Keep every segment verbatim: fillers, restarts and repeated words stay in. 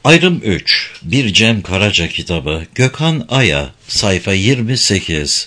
Ayrım üç. Bir Cem Karaca kitabı. Gökhan Aya. Sayfa yirmi sekiz.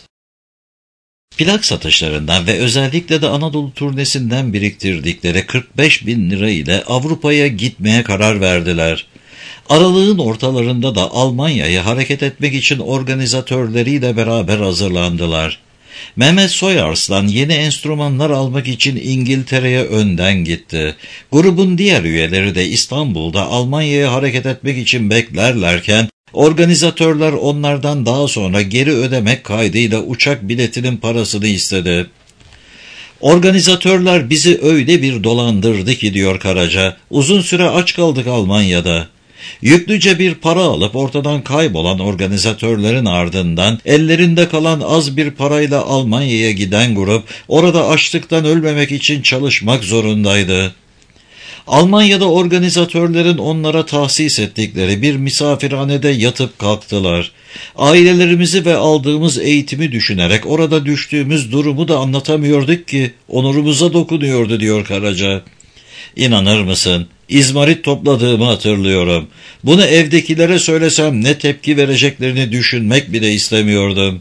Plak satışlarından ve özellikle de Anadolu turnesinden biriktirdikleri kırk beş bin lira ile Avrupa'ya gitmeye karar verdiler. Aralığın ortalarında da Almanya'ya hareket etmek için organizatörleriyle beraber hazırlandılar. Mehmet Soyarslan yeni enstrümanlar almak için İngiltere'ye önden gitti. Grubun diğer üyeleri de İstanbul'da Almanya'ya hareket etmek için beklerlerken, organizatörler onlardan daha sonra geri ödemek kaydıyla uçak biletinin parasını istedi. Organizatörler bizi öyle bir dolandırdı ki diyor Karaca, uzun süre aç kaldık Almanya'da. Yüklüce bir para alıp ortadan kaybolan organizatörlerin ardından ellerinde kalan az bir parayla Almanya'ya giden grup orada açlıktan ölmemek için çalışmak zorundaydı. Almanya'da organizatörlerin onlara tahsis ettikleri bir misafirhanede yatıp kalktılar. Ailelerimizi ve aldığımız eğitimi düşünerek orada düştüğümüz durumu da anlatamıyorduk ki onurumuza dokunuyordu diyor Karaca. İnanır mısın? İzmarit topladığımı hatırlıyorum. Bunu evdekilere söylesem ne tepki vereceklerini düşünmek bile istemiyordum.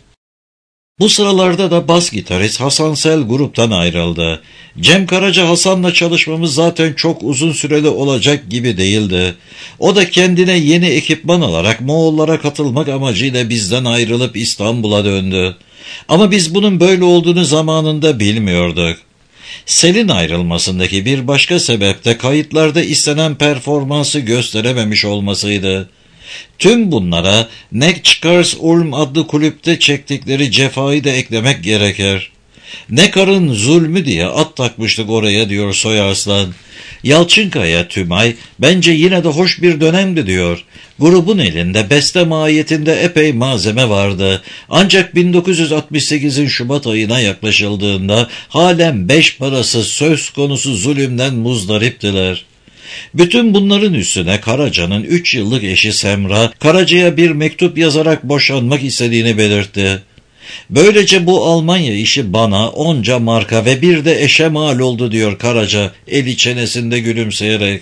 Bu sıralarda da bas gitarist Hasan Sel gruptan ayrıldı. Cem Karaca Hasan'la çalışmamız zaten çok uzun süreli olacak gibi değildi. O da kendine yeni ekipman alarak Moğollara katılmak amacıyla bizden ayrılıp İstanbul'a döndü. Ama biz bunun böyle olduğunu zamanında bilmiyorduk. Sel'in ayrılmasındaki bir başka sebep de kayıtlarda istenen performansı gösterememiş olmasıydı. Tüm bunlara Nekçkars Ulm adlı kulüpte çektikleri cefayı da eklemek gerekir. Nekar'ın zulmü diye at takmıştık oraya diyor Soyarslan. Yalçınkaya Tümay bence yine de hoş bir dönemdi diyor. Grubun elinde beste mahiyetinde epey malzeme vardı. Ancak bin dokuz yüz altmış sekizin Şubat ayına yaklaşıldığında halen beş parası söz konusu zulümden muzdariptiler. Bütün bunların üstüne Karaca'nın üç yıllık eşi Semra, Karaca'ya bir mektup yazarak boşanmak istediğini belirtti. Böylece bu Almanya işi bana onca marka ve bir de eşe mal oldu diyor Karaca, eli çenesinde gülümseyerek.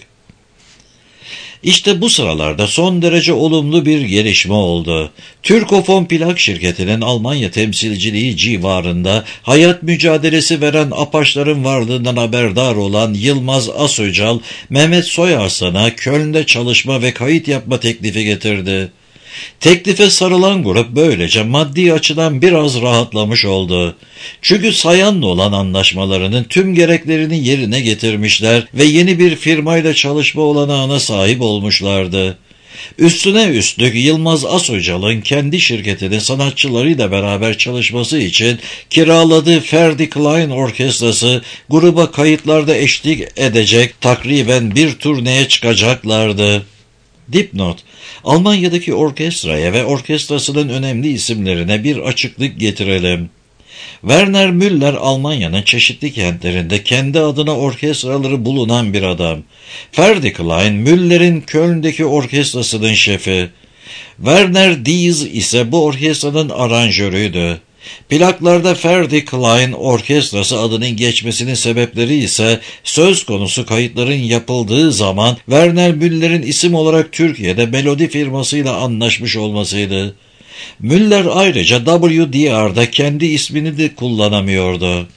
İşte bu sıralarda son derece olumlu bir gelişme oldu. Türkofon Plak Şirketi'nin Almanya temsilciliği civarında hayat mücadelesi veren Apaçların varlığından haberdar olan Yılmaz Asöcal, Mehmet Soyarslan'a Köln'de çalışma ve kayıt yapma teklifi getirdi. Teklife sarılan grup böylece maddi açıdan biraz rahatlamış oldu. Çünkü Sayan'la olan anlaşmalarının tüm gereklerini yerine getirmişler ve yeni bir firmayla çalışma olanağına sahip olmuşlardı. Üstüne üstlük Yılmaz Asöcal'ın kendi şirketinin sanatçılarıyla beraber çalışması için kiraladığı Ferdi Klein Orkestrası gruba kayıtlarda eşlik edecek, takriben bir turneye çıkacaklardı. Dipnot: Almanya'daki orkestraya ve orkestrasının önemli isimlerine bir açıklık getirelim. Werner Müller Almanya'nın çeşitli kentlerinde kendi adına orkestraları bulunan bir adam. Ferdi Klein, Müller'in Köln'deki orkestrasının şefi. Werner Diez ise bu orkestranın aranjörüydü. Plaklarda Ferdi Klein Orkestrası adının geçmesinin sebepleri ise söz konusu kayıtların yapıldığı zaman Werner Müller'in isim olarak Türkiye'de Melodi firmasıyla anlaşmış olmasıydı. Müller ayrıca W D R'da kendi ismini de kullanamıyordu.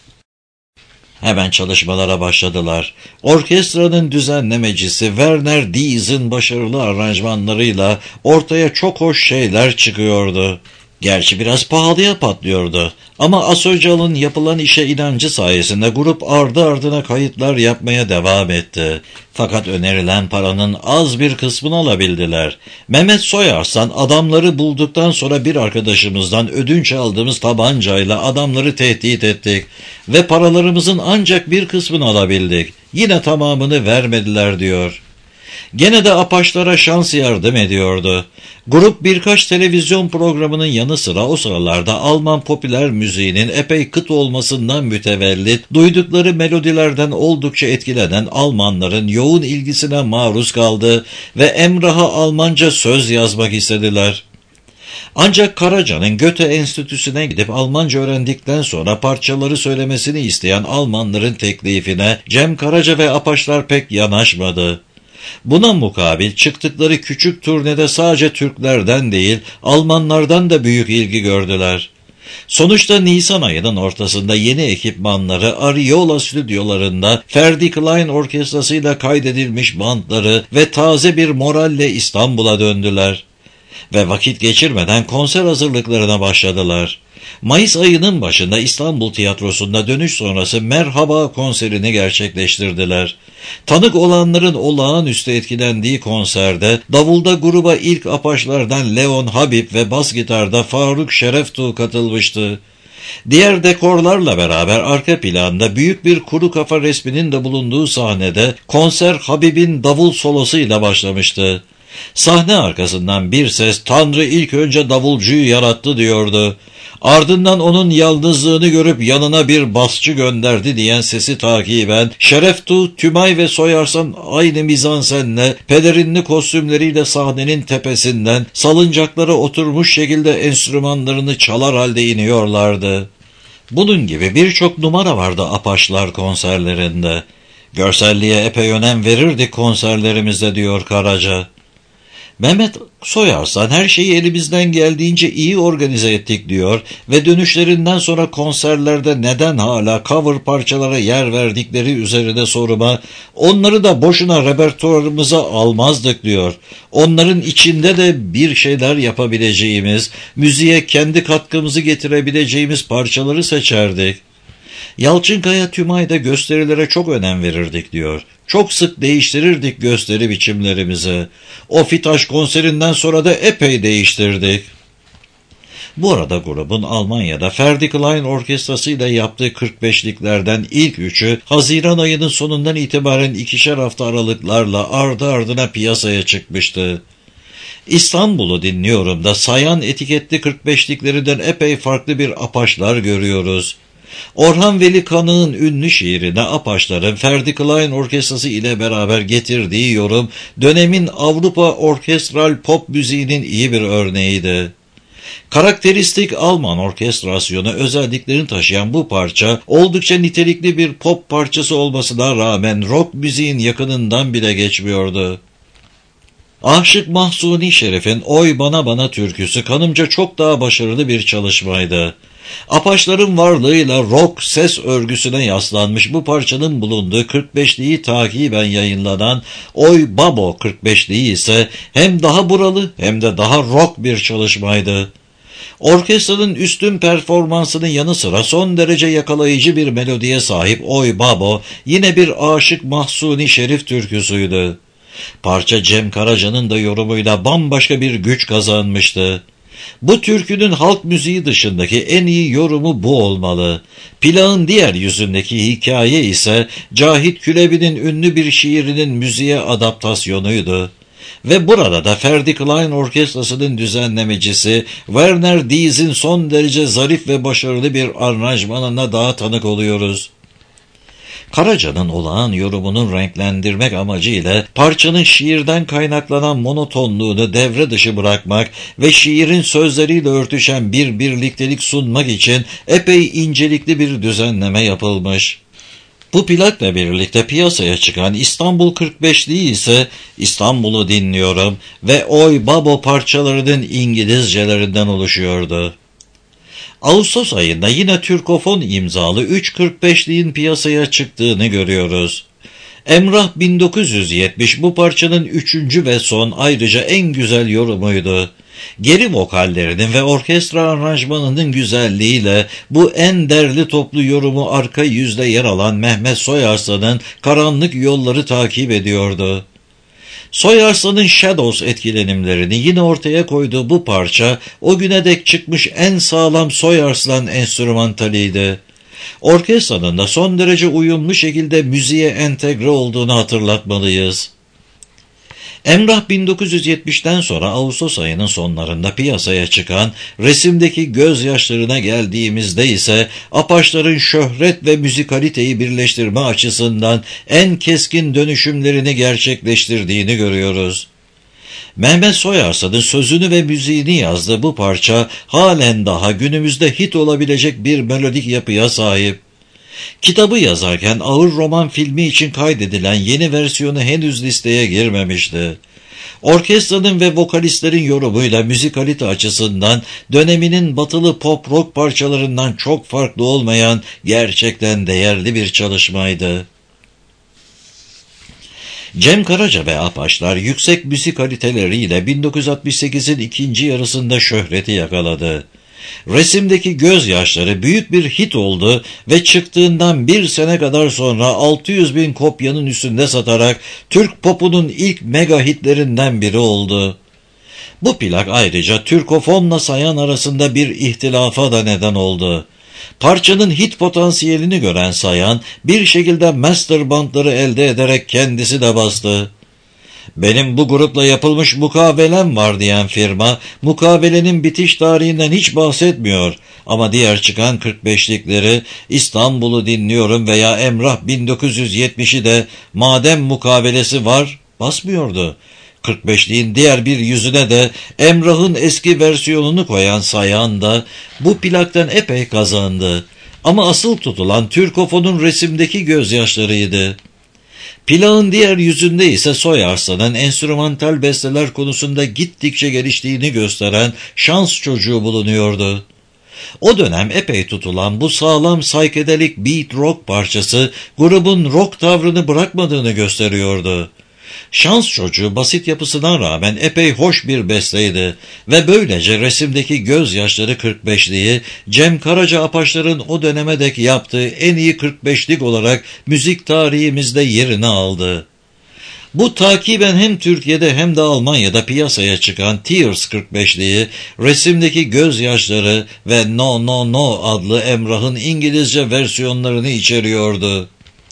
Hemen çalışmalara başladılar. Orkestranın düzenlemecisi Werner Diez'in başarılı aranjmanlarıyla ortaya çok hoş şeyler çıkıyordu. Gerçi biraz pahalıya patlıyordu ama Asöcal'ın yapılan işe inancı sayesinde grup ardı ardına kayıtlar yapmaya devam etti. Fakat önerilen paranın az bir kısmını alabildiler. Mehmet Soyarslan adamları bulduktan sonra bir arkadaşımızdan ödünç aldığımız tabancayla adamları tehdit ettik ve paralarımızın ancak bir kısmını alabildik. Yine tamamını vermediler diyor. Gene de Apaçlara şans yardım ediyordu. Grup birkaç televizyon programının yanı sıra o sıralarda Alman popüler müziğinin epey kıt olmasından mütevellit, duydukları melodilerden oldukça etkilenen Almanların yoğun ilgisine maruz kaldı ve Emrah'a Almanca söz yazmak istediler. Ancak Karaca'nın Göte Enstitüsü'ne gidip Almanca öğrendikten sonra parçaları söylemesini isteyen Almanların teklifine Cem Karaca ve Apaçlar pek yanaşmadı. Buna mukabil çıktıkları küçük turnede sadece Türklerden değil, Almanlardan da büyük ilgi gördüler. Sonuçta Nisan ayının ortasında yeni ekipmanları Ariola stüdyolarında Ferdi Klein orkestrasıyla kaydedilmiş bantları ve taze bir moralle İstanbul'a döndüler. Ve vakit geçirmeden konser hazırlıklarına başladılar. Mayıs ayının başında İstanbul Tiyatrosu'nda dönüş sonrası Merhaba konserini gerçekleştirdiler. Tanık olanların olağanüstü etkilendiği konserde davulda gruba ilk Apaçlardan Leon Habib ve bas gitarda Faruk Şereftuğ katılmıştı. Diğer dekorlarla beraber arka planda büyük bir kuru kafa resminin de bulunduğu sahnede konser Habib'in davul solosuyla başlamıştı. Sahne arkasından bir ses "Tanrı ilk önce davulcuyu yarattı" diyordu. Ardından onun yalnızlığını görüp yanına bir basçı gönderdi diyen sesi takiben Şereftuğ, Tümay ve Soyarsan aynı mizansenle pelerinli kostümleriyle sahnenin tepesinden salıncaklara oturmuş şekilde enstrümanlarını çalar halde iniyorlardı. Bunun gibi birçok numara vardı Apaçlar konserlerinde. Görselliğe epey önem verirdik konserlerimizde diyor Karaca. Mehmet Soyarsan her şeyi elimizden geldiğince iyi organize ettik diyor ve dönüşlerinden sonra konserlerde neden hala cover parçalara yer verdikleri üzerine soruma onları da boşuna repertuarımıza almazdık diyor. Onların içinde de bir şeyler yapabileceğimiz, müziğe kendi katkımızı getirebileceğimiz parçaları seçerdik. Yalçınkaya Tümay'da gösterilere çok önem verirdik diyor. Çok sık değiştirirdik gösteri biçimlerimizi. O Fitaş konserinden sonra da epey değiştirdik. Bu arada grubun Almanya'da Ferdi Klein orkestrasıyla yaptığı kırk beşliklerden ilk üçü Haziran ayının sonundan itibaren ikişer hafta aralıklarla ardı ardına piyasaya çıkmıştı. İstanbul'u dinliyorum da sayan etiketli kırk beşliklerinden epey farklı bir Apaçlar görüyoruz. Orhan Veli Kanık'ın ünlü şiirine Apaçların Ferdi Klein orkestrası ile beraber getirdiği yorum dönemin Avrupa orkestral pop müziğinin iyi bir örneğiydi. Karakteristik Alman orkestrasyonu özelliklerini taşıyan bu parça oldukça nitelikli bir pop parçası olmasına rağmen rock müziğin yakınından bile geçmiyordu. Aşık Mahsuni Şerif'in Oy Bana Bana türküsü kanımca çok daha başarılı bir çalışmaydı. Apaçların varlığıyla rock ses örgüsüne yaslanmış bu parçanın bulunduğu kırk beşliği takiben yayınlanan Oy Babo kırk beşliği ise hem daha buralı hem de daha rock bir çalışmaydı. Orkestranın üstün performansının yanı sıra son derece yakalayıcı bir melodiye sahip Oy Babo yine bir Aşık Mahsuni Şerif türküsüydü. Parça Cem Karaca'nın da yorumuyla bambaşka bir güç kazanmıştı. Bu türkünün halk müziği dışındaki en iyi yorumu bu olmalı. Plağın diğer yüzündeki hikaye ise Cahit Külebi'nin ünlü bir şiirinin müziğe adaptasyonuydu. Ve burada da Ferdi Klein orkestrasının düzenlemecisi Werner Diez'in son derece zarif ve başarılı bir aranjmanına daha tanık oluyoruz. Karaca'nın olağan yorumunu renklendirmek amacıyla parçanın şiirden kaynaklanan monotonluğunu devre dışı bırakmak ve şiirin sözleriyle örtüşen bir birliktelik sunmak için epey incelikli bir düzenleme yapılmış. Bu plakla birlikte piyasaya çıkan İstanbul kırk beşliği ise İstanbul'u dinliyorum ve Oy Babo parçalarının İngilizcelerinden oluşuyordu. Ağustos ayında yine Türkofon imzalı üç kırk beşliğin piyasaya çıktığını görüyoruz. Emrah bin dokuz yüz yetmiş bu parçanın üçüncü ve son ayrıca en güzel yorumuydu. Geri vokallerinin ve orkestra aranjmanının güzelliğiyle bu en derli toplu yorumu arka yüzde yer alan Mehmet Soyarslan'ın Karanlık Yolları takip ediyordu. Soyarslan'ın Shadows etkilenimlerini yine ortaya koyduğu bu parça o güne dek çıkmış en sağlam Soyarslan enstrümantaliydi. Orkestranın da son derece uyumlu şekilde müziğe entegre olduğunu hatırlatmalıyız. Emrah bin dokuz yüz yetmişten sonra Ağustos ayının sonlarında piyasaya çıkan Resimdeki Gözyaşlarına geldiğimizde ise Apaçların şöhret ve müzikaliteyi birleştirme açısından en keskin dönüşümlerini gerçekleştirdiğini görüyoruz. Mehmet Soyarslan'ın sözünü ve müziğini yazdığı bu parça halen daha günümüzde hit olabilecek bir melodik yapıya sahip. Kitabı yazarken ağır roman filmi için kaydedilen yeni versiyonu henüz listeye girmemişti. Orkestranın ve vokalistlerin yorumuyla müzikalite açısından döneminin batılı pop rock parçalarından çok farklı olmayan gerçekten değerli bir çalışmaydı. Cem Karaca ve Apaçlar yüksek müzikaliteleriyle bin dokuz yüz altmış sekizin ikinci yarısında şöhreti yakaladı. Resimdeki gözyaşları büyük bir hit oldu ve çıktığından bir sene kadar sonra altı yüz bin kopyanın üstünde satarak Türk popunun ilk mega hitlerinden biri oldu. Bu plak ayrıca Türkofonla Sayan arasında bir ihtilafa da neden oldu. Parçanın hit potansiyelini gören Sayan bir şekilde master bandları elde ederek kendisi de bastı. "Benim bu grupla yapılmış mukavelem var" diyen firma, mukavelenin bitiş tarihinden hiç bahsetmiyor. Ama diğer çıkan kırk beşlikleri İstanbul'u dinliyorum veya Emrah bin dokuz yüz yetmişi de madem mukavelesi var basmıyordu. kırk beşliğin diğer bir yüzüne de Emrah'ın eski versiyonunu koyan Sayan da bu plaktan epey kazandı. Ama asıl tutulan Türkofon'un resimdeki gözyaşlarıydı. Plağın diğer yüzünde ise Soyarslan'ın enstrümantal besteler konusunda gittikçe geliştiğini gösteren Şans Çocuğu bulunuyordu. O dönem epey tutulan bu sağlam psychedelic beat rock parçası grubun rock tavrını bırakmadığını gösteriyordu. Şans Çocuğu basit yapısına rağmen epey hoş bir besteydi ve böylece resimdeki gözyaşları kırk beşliği Cem Karaca Apaçlar'ın o döneme dek yaptığı en iyi kırk beşlik olarak müzik tarihimizde yerini aldı. Bu takiben hem Türkiye'de hem de Almanya'da piyasaya çıkan Tears kırk beşliği resimdeki gözyaşları ve No No No adlı Emrah'ın İngilizce versiyonlarını içeriyordu.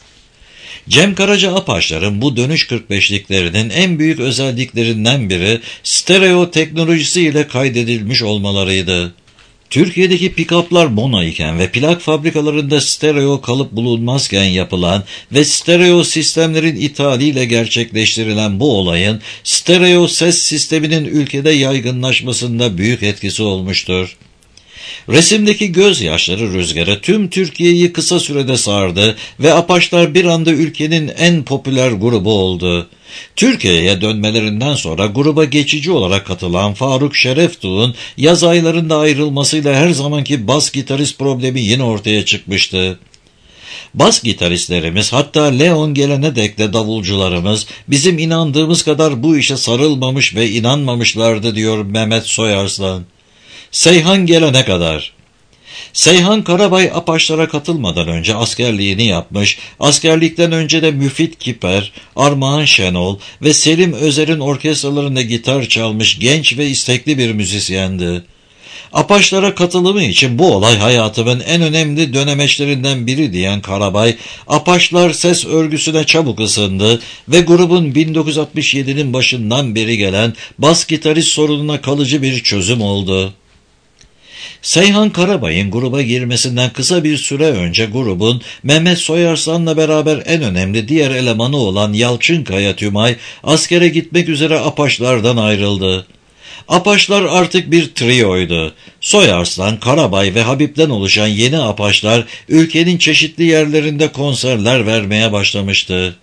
Cem Karaca Apaçlar'ın bu dönüş kırk beşliklerinin en büyük özelliklerinden biri stereo teknolojisiyle kaydedilmiş olmalarıydı. Türkiye'deki pick-up'lar mono iken ve plak fabrikalarında stereo kalıp bulunmazken yapılan ve stereo sistemlerin ithaliyle gerçekleştirilen bu olayın stereo ses sisteminin ülkede yaygınlaşmasında büyük etkisi olmuştur. Resimdeki gözyaşları rüzgarı tüm Türkiye'yi kısa sürede sardı ve Apaçlar bir anda ülkenin en popüler grubu oldu. Türkiye'ye dönmelerinden sonra gruba geçici olarak katılan Faruk Şereftuğ'un yaz aylarında ayrılmasıyla her zamanki bas gitarist problemi yine ortaya çıkmıştı. Bas gitaristlerimiz, hatta Leon gelene dek de davulcularımız bizim inandığımız kadar bu işe sarılmamış ve inanmamışlardı diyor Mehmet Soyarslan. Seyhan gelene kadar. Seyhan Karabay Apaçlara katılmadan önce askerliğini yapmış, askerlikten önce de Müfit Kiper, Armağan Şenol ve Selim Özer'in orkestralarında gitar çalmış genç ve istekli bir müzisyendi. Apaçlara katılımı için bu olay hayatımın en önemli dönemeçlerinden biri diyen Karabay, Apaçlar ses örgüsüne çabuk ısındı ve grubun bin dokuz yüz altmış yedinin başından beri gelen bas gitarist sorununa kalıcı bir çözüm oldu. Seyhan Karabay'ın gruba girmesinden kısa bir süre önce grubun Mehmet Soyarslan'la beraber en önemli diğer elemanı olan Yalçın Kaya Tümay askere gitmek üzere Apaçlardan ayrıldı. Apaçlar artık bir trioydu. Soyarslan, Karabay ve Habib'den oluşan yeni Apaçlar ülkenin çeşitli yerlerinde konserler vermeye başlamıştı.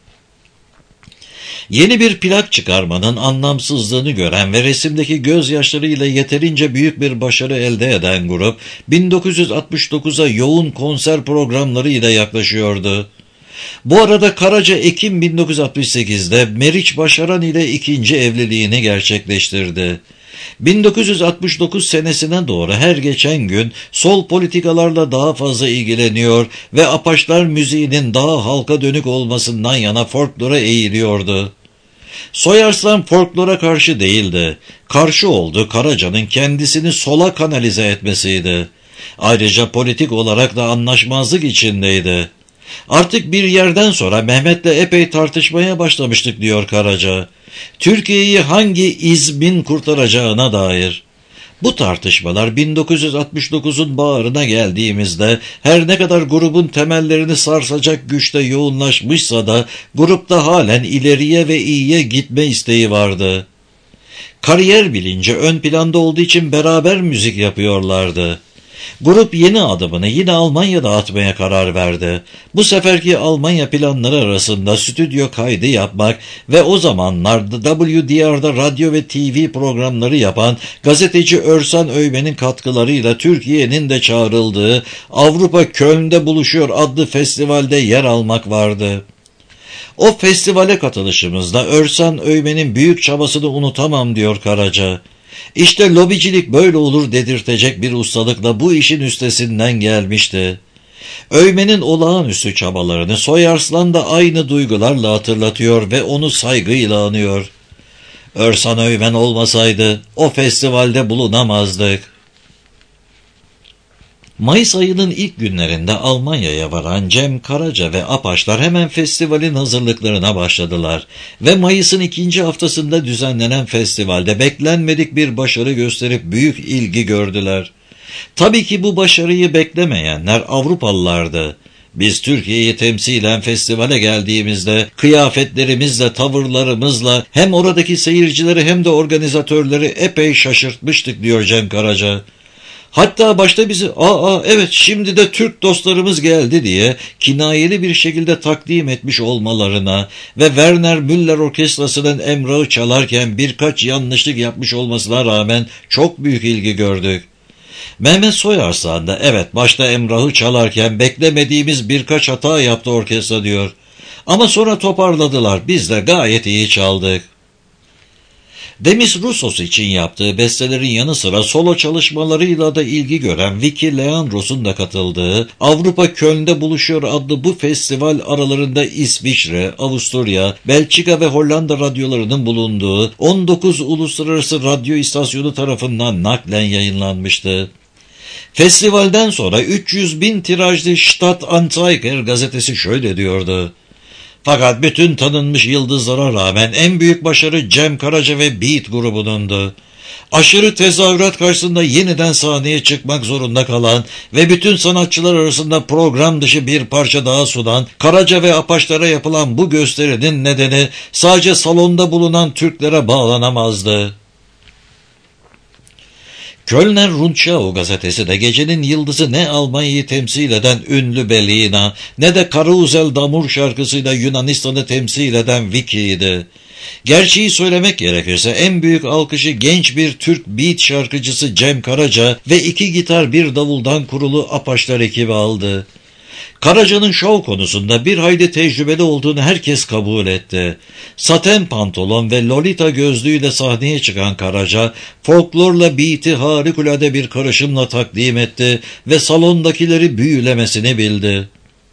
Yeni bir plak çıkarmanın anlamsızlığını gören ve resimdeki gözyaşlarıyla yeterince büyük bir başarı elde eden grup, bin dokuz yüz altmış dokuza yoğun konser programlarıyla yaklaşıyordu. Bu arada Karaca Ekim bin dokuz yüz altmış sekizde Meriç Başaran ile ikinci evliliğini gerçekleştirdi. bin dokuz yüz altmış dokuz senesine doğru her geçen gün sol politikalarla daha fazla ilgileniyor ve Apaçlar müziğinin daha halka dönük olmasından yana folklora eğiliyordu. Soyarslan folklora karşı değildi. Karşı oldu Karaca'nın kendisini sola kanalize etmesiydi. Ayrıca politik olarak da anlaşmazlık içindeydi. Artık bir yerden sonra Mehmet'le epey tartışmaya başlamıştık diyor Karaca. Türkiye'yi hangi izmin kurtaracağına dair. Bu tartışmalar bin dokuz yüz altmış dokuzun baharına geldiğimizde her ne kadar grubun temellerini sarsacak güçte yoğunlaşmışsa da grupta halen ileriye ve iyiye gitme isteği vardı. Kariyer bilinci ön planda olduğu için beraber müzik yapıyorlardı. Grup yeni adımını yine Almanya'da atmaya karar verdi. Bu seferki Almanya planları arasında stüdyo kaydı yapmak ve o zamanlarda W D R'da radyo ve T V programları yapan gazeteci Örsan Öymen'in katkılarıyla Türkiye'nin de çağrıldığı Avrupa Köln'de Buluşuyor adlı festivalde yer almak vardı. O festivale katılışımızda Örsan Öymen'in büyük çabasını unutamam diyor Karaca. İşte lobicilik böyle olur dedirtecek bir ustalıkla bu işin üstesinden gelmişti. Öymen'in olağanüstü çabalarını Soyarslan da aynı duygularla hatırlatıyor ve onu saygıyla anıyor. Örsan Öymen olmasaydı o festivalde bulunamazdık. Mayıs ayının ilk günlerinde Almanya'ya varan Cem Karaca ve Apaçlar hemen festivalin hazırlıklarına başladılar ve Mayıs'ın ikinci haftasında düzenlenen festivalde beklenmedik bir başarı gösterip büyük ilgi gördüler. Tabii ki bu başarıyı beklemeyenler Avrupalılardı. Biz Türkiye'yi temsilen festivale geldiğimizde kıyafetlerimizle, tavırlarımızla hem oradaki seyircileri hem de organizatörleri epey şaşırtmıştık diyor Cem Karaca. Hatta başta bizi ''Aa evet şimdi de Türk dostlarımız geldi'' diye kinayeli bir şekilde takdim etmiş olmalarına ve Werner Müller Orkestrası'nın Emrah'ı çalarken birkaç yanlışlık yapmış olmasına rağmen çok büyük ilgi gördük. Mehmet Soyarslan da evet başta Emrah'ı çalarken beklemediğimiz birkaç hata yaptı orkestra diyor. Ama sonra toparladılar, biz de gayet iyi çaldık. Demis Roussos için yaptığı bestelerin yanı sıra solo çalışmalarıyla da ilgi gören Vicky Leandros'un da katıldığı Avrupa Köln'de Buluşuyor adlı bu festival aralarında İsviçre, Avusturya, Belçika ve Hollanda radyolarının bulunduğu on dokuz uluslararası radyo istasyonu tarafından naklen yayınlanmıştı. Festivalden sonra üç yüz bin tirajlı Stadt-Anzeiger gazetesi şöyle diyordu: "Fakat bütün tanınmış yıldızlara rağmen en büyük başarı Cem Karaca ve Beat grubunundu. Aşırı tezahürat karşısında yeniden sahneye çıkmak zorunda kalan ve bütün sanatçılar arasında program dışı bir parça daha sunan Karaca ve Apaçlara yapılan bu gösterinin nedeni sadece salonda bulunan Türklere bağlanamazdı." Kölner Rundschau gazetesi de gecenin yıldızı ne Almanya'yı temsil eden ünlü Belina ne de Karuzel Damur şarkısıyla Yunanistan'ı temsil eden Vicky'ydi. Gerçeği söylemek gerekirse en büyük alkışı genç bir Türk beat şarkıcısı Cem Karaca ve iki gitar bir davuldan kurulu Apaçlar ekibi aldı. Karaca'nın şov konusunda bir hayli tecrübeli olduğunu herkes kabul etti. Saten pantolon ve Lolita gözlüğüyle sahneye çıkan Karaca, folklorla beat'i harikulade bir karışımla takdim etti ve salondakileri büyülemesini bildi.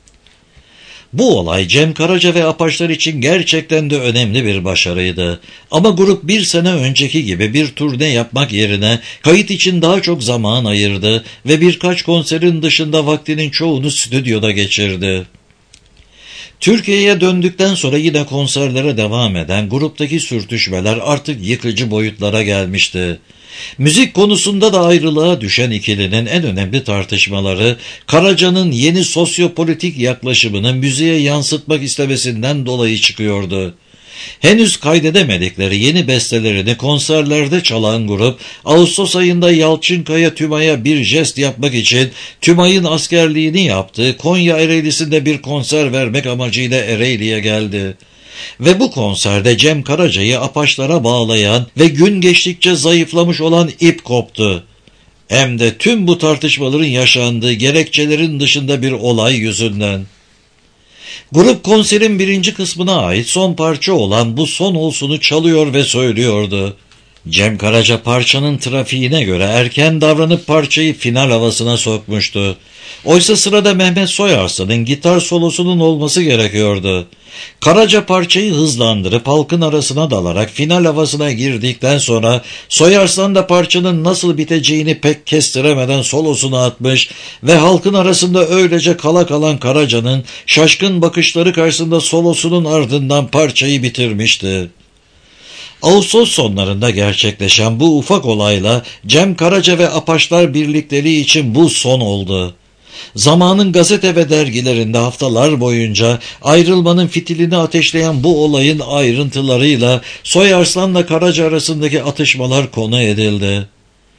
Bu olay Cem Karaca ve Apaçlar için gerçekten de önemli bir başarıydı. Ama grup bir sene önceki gibi bir turne yapmak yerine kayıt için daha çok zaman ayırdı ve birkaç konserin dışında vaktinin çoğunu stüdyoda geçirdi. Türkiye'ye döndükten sonra yine konserlere devam eden gruptaki sürtüşmeler artık yıkıcı boyutlara gelmişti. Müzik konusunda da ayrılığa düşen ikilinin en önemli tartışmaları Karaca'nın yeni sosyopolitik yaklaşımını müziğe yansıtmak istemesinden dolayı çıkıyordu. Henüz kaydedemedikleri yeni bestelerini konserlerde çalan grup, Ağustos ayında Yalçınkaya Tümay'a bir jest yapmak için Tümay'ın askerliğini yaptığı Konya Ereğlisi'nde bir konser vermek amacıyla Ereğli'ye geldi. Ve bu konserde Cem Karaca'yı Apaçlara bağlayan ve gün geçtikçe zayıflamış olan ip koptu. Hem de tüm bu tartışmaların yaşandığı gerekçelerin dışında bir olay yüzünden. Grup konserin birinci kısmına ait son parça olan Bu Son Olsun'u çalıyor ve söylüyordu. Cem Karaca parçanın trafiğine göre erken davranıp parçayı final havasına sokmuştu. Oysa sırada Mehmet Soyarslan'ın gitar solosunun olması gerekiyordu. Karaca parçayı hızlandırıp halkın arasına dalarak final havasına girdikten sonra Soyarslan da parçanın nasıl biteceğini pek kestiremeden solosunu atmış ve halkın arasında öylece kala kalan Karaca'nın şaşkın bakışları karşısında solosunun ardından parçayı bitirmişti. Ağustos sonlarında gerçekleşen bu ufak olayla Cem Karaca ve Apaçlar birlikleri için bu son oldu. Zamanın gazete ve dergilerinde haftalar boyunca ayrılmanın fitilini ateşleyen bu olayın ayrıntılarıyla Soyarslan'la Karaca arasındaki atışmalar konu edildi.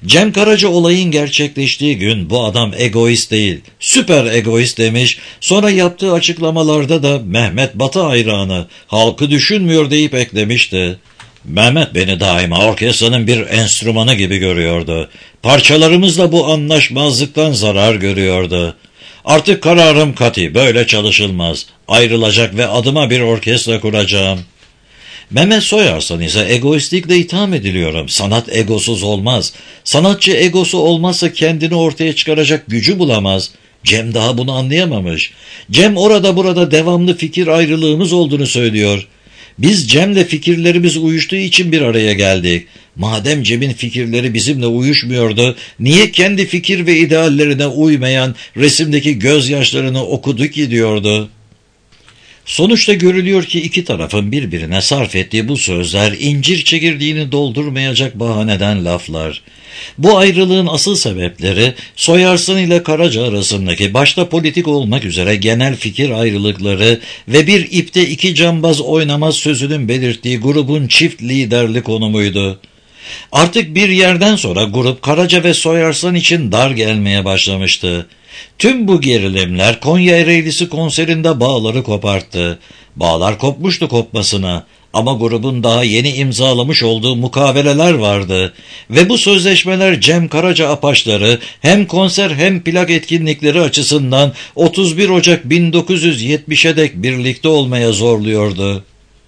Cem Karaca olayın gerçekleştiği gün bu adam egoist değil, süper egoist demiş, sonra yaptığı açıklamalarda da Mehmet Batı hayranı, halkı düşünmüyor deyip eklemişti. Mehmet beni daima orkestranın bir enstrümanı gibi görüyordu. Parçalarımızla bu anlaşmazlıktan zarar görüyordu. Artık kararım katı, böyle çalışılmaz. Ayrılacak ve adıma bir orkestra kuracağım. Mehmet Soyarsan ise egoistlikle itham ediliyorum. Sanat egosuz olmaz. Sanatçı egosu olmazsa kendini ortaya çıkaracak gücü bulamaz. Cem daha bunu anlayamamış. Cem orada burada devamlı fikir ayrılığımız olduğunu söylüyor. Biz Cem'le fikirlerimiz uyuştuğu için bir araya geldik. Madem Cem'in fikirleri bizimle uyuşmuyordu, niye kendi fikir ve ideallerine uymayan resimdeki gözyaşlarını okudu ki diyordu. Sonuçta görülüyor ki iki tarafın birbirine sarf ettiği bu sözler incir çekirdeğini doldurmayacak bahaneden laflar. Bu ayrılığın asıl sebepleri Soyarslan ile Karaca arasındaki başta politik olmak üzere genel fikir ayrılıkları ve bir ipte iki cambaz oynamaz sözünün belirttiği grubun çift liderli konumuydu. Artık bir yerden sonra grup Karaca ve Soyarslan için dar gelmeye başlamıştı. Tüm bu gerilimler Konya Ereğlisi konserinde bağları koparttı. Bağlar kopmuştu kopmasına ama grubun daha yeni imzalamış olduğu mukaveleler vardı. Ve bu sözleşmeler Cem Karaca apaçları hem konser hem plak etkinlikleri açısından otuz bir Ocak bin dokuz yüz yetmişe dek birlikte olmaya zorluyordu.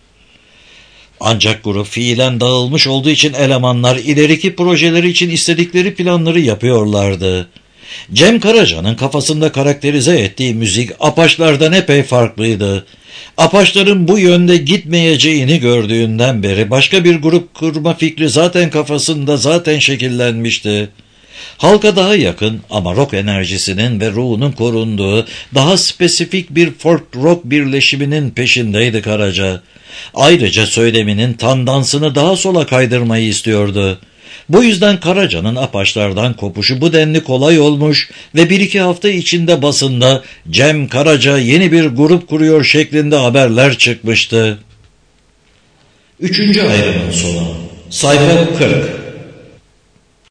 Ancak grup fiilen dağılmış olduğu için elemanlar ileriki projeleri için istedikleri planları yapıyorlardı. Cem Karaca'nın kafasında karakterize ettiği müzik Apaçlardan epey farklıydı. Apaçların bu yönde gitmeyeceğini gördüğünden beri başka bir grup kurma fikri zaten kafasında zaten şekillenmişti. Halka daha yakın ama rock enerjisinin ve ruhunun korunduğu daha spesifik bir folk rock birleşiminin peşindeydi Karaca. Ayrıca söyleminin tandansını daha sola kaydırmayı istiyordu. Bu yüzden Karaca'nın Apaçlardan kopuşu bu denli kolay olmuş ve bir iki hafta içinde basında Cem Karaca yeni bir grup kuruyor şeklinde haberler çıkmıştı. Üçüncü ayrımın sonu. Sayfa kırk.